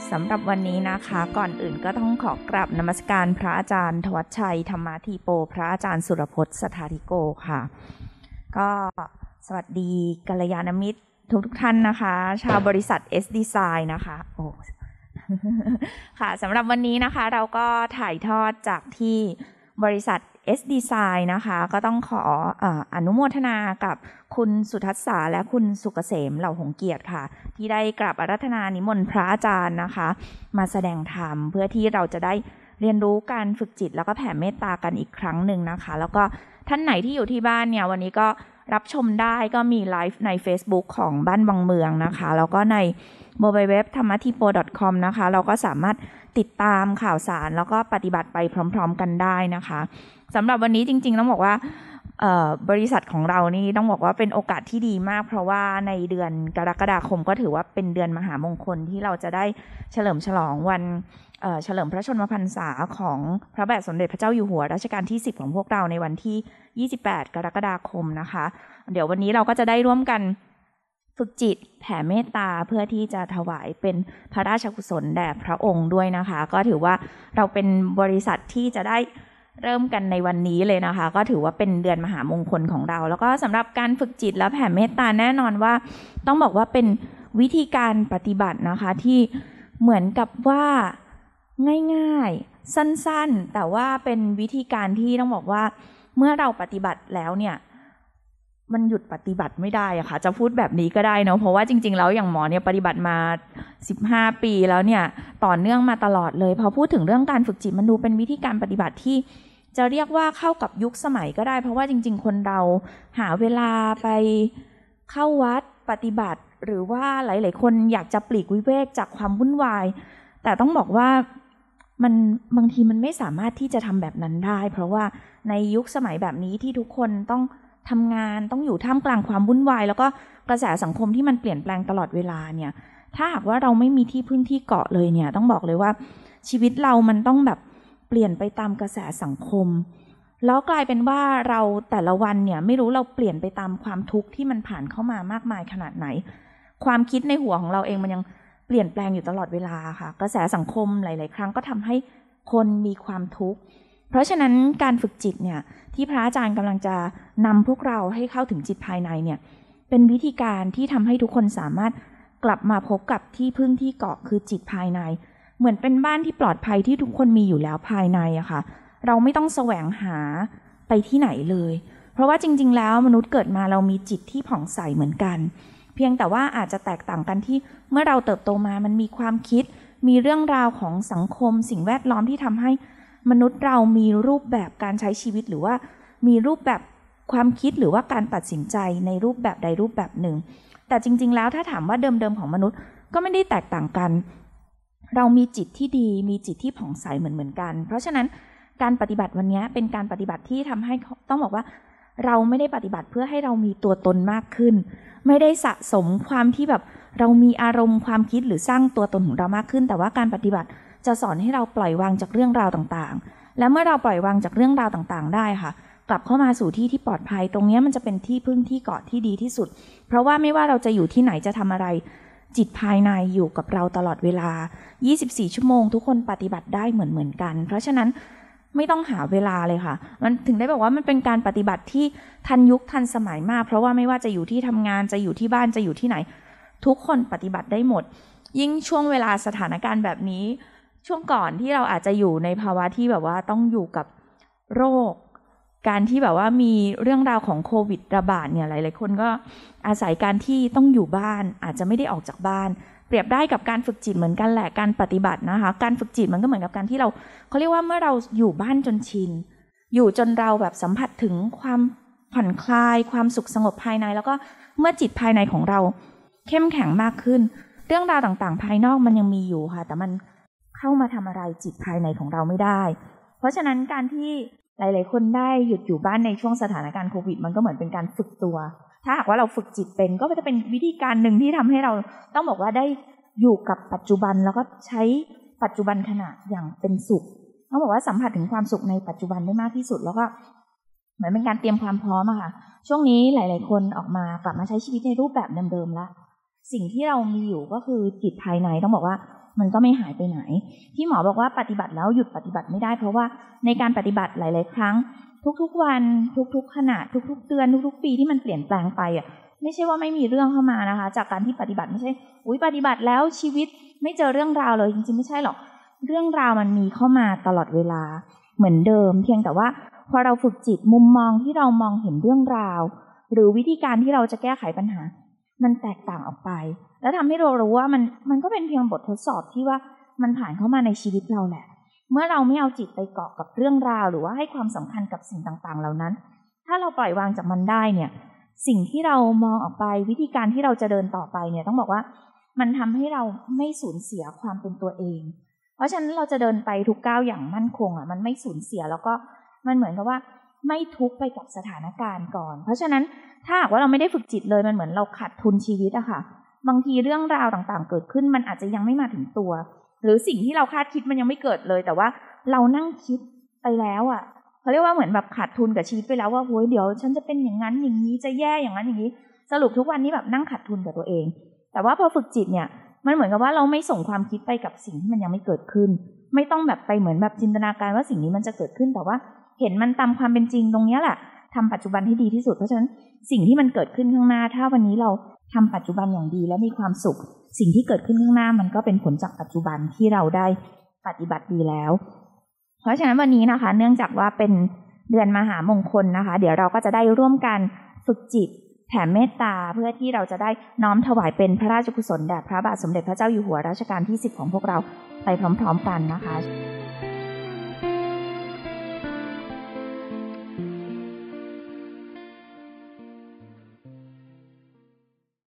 สำหรับวันนี้นะคะก่อนอื่นก็ต้องขอกราบนมัสการพระอาจารย์ธวัชชัยธรรมาธีโปพระอาจารย์สุรพจน์สถาธิโกค่ะก็สวัสดีกัลยาณมิตรทุกท่านนะคะชาวบริษัท S Design นะคะโอ้ค่ะสำหรับวันนี้นะคะเราก็ถ่ายทอดจากที่บริษัท S Design นะคะก็ต้องขออนุโมทนากับคุณสุทัศษาและคุณสุกเกษมเหล่าหงเกียรติค่ะที่ได้กราบอาราธนานิมนต์พระอาจารย์นะคะมาแสดงธรรมเพื่อที่เราจะได้เรียนรู้การฝึกจิตแล้วก็แผ่เมตตากันอีกครั้งหนึ่งนะคะแล้วก็ท่านไหนที่อยู่ที่บ้านเนี่ยวันนี้ก็รับชมได้ก็มีไลฟ์ใน Facebook ของบ้านวังเมืองนะคะแล้วก็ในwww.thamatipo.com นะคะเราก็สามารถติดตามข่าวสารแล้วก็ปฏิบัติไปพร้อมๆกันได้นะคะสำหรับวันนี้จริงๆต้องบอกว่าบริษัทของเรานี่ต้องบอกว่าเป็นโอกาสที่ดีมากเพราะว่าในเดือนกรกฎาคมก็ถือว่าเป็นเดือนมหามงคลที่เราจะได้เฉลิมฉลองวันเฉลิมพระชนมพรรษาของพระบาทสมเด็จพระเจ้าอยู่หัวรัชกาลที่10ของพวกเราในวันที่28กรกฎาคมนะคะเดี๋ยววันนี้เราก็จะได้ร่วมกันฝึกจิตแผ่เมตตาเพื่อที่จะถวายเป็นพระราชกุศลแด่พระองค์ด้วยนะคะก็ถือว่าเราเป็นบริษัทที่จะได้เริ่มกันในวันนี้เลยนะคะก็ถือว่าเป็นเดือนมหามงคลของเราแล้วก็สำหรับการฝึกจิตและแผ่เมตตาแน่นอนว่าต้องบอกว่าเป็นวิธีการปฏิบัตินะคะที่เหมือนกับว่าง่ายๆสั้นๆแต่ว่าเป็นวิธีการที่ต้องบอกว่าเมื่อเราปฏิบัติแล้วเนี่ยมันหยุดปฏิบัติไม่ได้อะค่ะจะพูดแบบนี้ก็ได้เนาะเพราะว่าจริงๆแล้วอย่างหมอเนี่ยปฏิบัติมา15ปีแล้วเนี่ยต่อเนื่องมาตลอดเลยพอพูดถึงเรื่องการฝึกจิตมันดูเป็นวิธีการปฏิบัติที่จะเรียกว่าเข้ากับยุคสมัยก็ได้เพราะว่าจริงๆคนเราหาเวลาไปเข้าวัดปฏิบัติหรือว่าหลายๆคนอยากจะปลีกวิเวกจากความวุ่นวายแต่ต้องบอกว่ามันบางทีมันไม่สามารถที่จะทำแบบนั้นได้เพราะว่าในยุคสมัยแบบนี้ที่ทุกคนต้องทำงานต้องอยู่ท่ามกลางความวุ่นวายแล้วก็กระแสสังคมที่มันเปลี่ยนแปลงตลอดเวลาเนี่ยถ้าหากว่าเราไม่มีที่พึ่งที่เกาะเลยเนี่ยต้องบอกเลยว่าชีวิตเรามันต้องแบบเปลี่ยนไปตามกระแสสังคมแล้วกลายเป็นว่าเราแต่ละวันเนี่ยไม่รู้เราเปลี่ยนไปตามความทุกข์ที่มันผ่านเข้ามามากมายขนาดไหนความคิดในหัวของเราเองมันยังเปลี่ยนแปลงอยู่ตลอดเวลาค่ะกระแสสังคมหลายๆครั้งก็ทำให้คนมีความทุกข์เพราะฉะนั้นการฝึกจิตเนี่ยที่พระอาจารย์กำลังจะนำพวกเราให้เข้าถึงจิตภายในเนี่ยเป็นวิธีการที่ทำให้ทุกคนสามารถกลับมาพบกับที่พึ่งที่เกาะคือจิตภายในเหมือนเป็นบ้านที่ปลอดภัยที่ทุกคนมีอยู่แล้วภายในอะค่ะเราไม่ต้องแสวงหาไปที่ไหนเลยเพราะว่าจริงๆแล้วมนุษย์เกิดมาเรามีจิตที่ผ่องใสเหมือนกันเพียงแต่ว่าอาจจะแตกต่างกันที่เมื่อเราเติบโตมามันมีความคิดมีเรื่องราวของสังคมสิ่งแวดล้อมที่ทำให้มนุษย์เรามีรูปแบบการใช้ชีวิตหรือว่ามีรูปแบบความคิดหรือว่าการตัดสินใจในรูปแบบใดรูปแบบหนึ่งแต่จริงๆแล้วถ้าถามว่าเดิมๆของมนุษย์ก็ไม่ได้แตกต่างกันเรามีจิตที่ดีมีจิตที่ผ่องใสเหมือนกันเพราะฉะนั้นการปฏิบัติวันนี้เป็นการปฏิบัติที่ทำให้ต้องบอกว่าเราไม่ได้ปฏิบัติเพื่อให้เรามีตัวตนมากขึ้นไม่ได้สะสมความที่แบบเรามีอารมณ์ความคิดหรือสร้างตัวตนของเรามากขึ้นแต่ว่าการปฏิบัติจะสอนให้เราปล่อยวางจากเรื่องราวต่างๆและเมื่อเราปล่อยวางจากเรื่องราวต่างๆได้ค่ะกลับเข้ามาสู่ที่ที่ปลอดภัยตรงนี้มันจะเป็นที่พึ่งที่เกาะที่ดีที่สุดเพราะว่าไม่ว่าเราจะอยู่ที่ไหนจะทำอะไรจิตภายในอยู่กับเราตลอดเวลา24ชั่วโมงทุกคนปฏิบัติได้เหมือนกันเพราะฉะนั้นไม่ต้องหาเวลาเลยค่ะมันถึงได้บอกว่ามันเป็นการปฏิบัติที่ทันยุคทันสมัยมากเพราะว่าไม่ว่าจะอยู่ที่ทำงานจะอยู่ที่บ้านจะอยู่ที่ไหนทุกคนปฏิบัติได้หมดยิ่งช่วงเวลาสถานการณ์แบบนี้ช่วงก่อนที่เราอาจจะอยู่ในภาวะที่แบบว่าต้องอยู่กับโรคการที่แบบว่ามีเรื่องราวของโควิดระบาดเนี่ยหลายๆคนก็อาศัยการที่ต้องอยู่บ้านอาจจะไม่ได้ออกจากบ้านเปรียบได้กับการฝึกจิตเหมือนกันแหละการปฏิบัตินะคะการฝึกจิตมันก็เหมือนกับการที่เขาเรียกว่าเมื่อเราอยู่บ้านจนชินอยู่จนเราแบบสัมผัสถึงความผ่อนคลายความสุขสงบภายในแล้วก็เมื่อจิตภายในของเราเข้มแข็งมากขึ้นเรื่องราวต่างๆภายนอกมันยังมีอยู่ค่ะแต่มันเข้ามาทำอะไรจิตภายในของเราไม่ได้เพราะฉะนั้นการที่หลายๆคนได้หยุดอยู่บ้านในช่วงสถานการณ์โควิดมันก็เหมือนเป็นการฝึกตัวถ้าหากว่าเราฝึกจิตเป็นก็จะเป็นวิธีการหนึ่งที่ทำให้เราต้องบอกว่าได้อยู่กับปัจจุบันแล้วก็ใช้ปัจจุบันขณะอย่างเป็นสุขต้องบอกว่าสัมผัสถึงความสุขในปัจจุบันได้มากที่สุดแล้วก็เหมือนเป็นการเตรียมความพร้อมอะค่ะช่วงนี้หลายๆคนออกมากลับมาใช้ชีวิตในรูปแบบเดิมๆแล้วสิ่งที่เรามีอยู่ก็คือจิตภายในต้องบอกว่ามันก็ไม่หายไปไหนที่หมอบอกว่าปฏิบัติแล้วหยุดปฏิบัติไม่ได้เพราะว่าในการปฏิบัติหลายๆครั้งทุกๆวันทุกๆขณะทุกๆเดือนทุกๆปีที่มันเปลี่ยนแปลงไปอ่ะไม่ใช่ว่าไม่มีเรื่องเข้ามานะคะจากการที่ปฏิบัติไม่ใช่ปฏิบัติแล้วชีวิตไม่เจอเรื่องราวเลยจริงๆไม่ใช่หรอกเรื่องราวมันมีเข้ามาตลอดเวลาเหมือนเดิมเพียงแต่ว่าพอเราฝึกจิตมุมมองที่เรามองเห็นเรื่องราวหรือวิธีการที่เราจะแก้ไขปัญหามันแตกต่างออกไปแล้วทำให้เรารู้ว่ามันก็เป็นเพียงบททดสอบที่ว่ามันผ่านเข้ามาในชีวิตเราแหละเมื่อเราไม่เอาจิตไปเกาะกับเรื่องราวหรือว่าให้ความสำคัญกับสิ่งต่างๆเหล่านั้นถ้าเราปล่อยวางจากมันได้เนี่ยสิ่งที่เรามองออกไปวิธีการที่เราจะเดินต่อไปเนี่ยต้องบอกว่ามันทำให้เราไม่สูญเสียความเป็นตัวเองเพราะฉะนั้นเราจะเดินไปทุกก้าวอย่างมั่นคงมันไม่สูญเสียแล้วก็มันเหมือนกับว่าไม่ทุกข์ไปกับสถานการณ์ก่อนเพราะฉะนั้นถ้าหากว่าเราไม่ได้ฝึกจิตเลยมันเหมือนเราขาดทุนชีวิตอะค่ะบางทีเรื่องราวต่างๆเกิดขึ้นมันอาจจะยังไม่มาถึงตัวหรือสิ่งที่เราคาดคิดมันยังไม่เกิดเลยแต่ว่าเรานั่งคิดไปแล้วอะเขาเรียกว่าเหมือนแบบขาดทุนกับชีวิตไปแล้วว่าโอ้ยเดี๋ยวฉันจะเป็นอย่างนั้นอย่างนี้จะแย่อย่างนั้นอย่างนี้สรุปทุกวันนี้แบบนั่งขาดทุนกับตัวเองแต่ว่าพอฝึกจิตเนี่ยมันเหมือนกับว่าเราไม่ส่งความคิดไปกับสิ่งที่มันยังไม่เกิดขึ้นไม่ต้องแบบไปเหมือนแบบจินตนาการว่าสิ่งนี้มันจะเกิดขึ้นแต่ว่าเห็นมันตามความเป็นจริงตรงนี้แหละทำปัจจุบันให้ดีที่สุดเพราะฉะนั้นสิ่งที่มันเกิดขึ้นข้างหน้าถ้าวันนี้เราทำปัจจุบันอย่างดีและมีความสุขสิ่งที่เกิดขึ้นข้างหน้ามันก็เป็นผลจากปัจจุบันที่เราได้ปฏิบัติดีแล้วเพราะฉะนั้นวันนี้นะคะเนื่องจากว่าเป็นเดือนมหามงคลนะคะเดี๋ยวเราก็จะได้ร่วมกันฝึกจิตแผ่เมตตาเพื่อที่เราจะได้น้อมถวายเป็นพระราชกุศลแด่พระบาทสมเด็จพระเจ้าอยู่หัวรัชกาลที่10ของพวกเราไปพร้อมๆกันนะคะ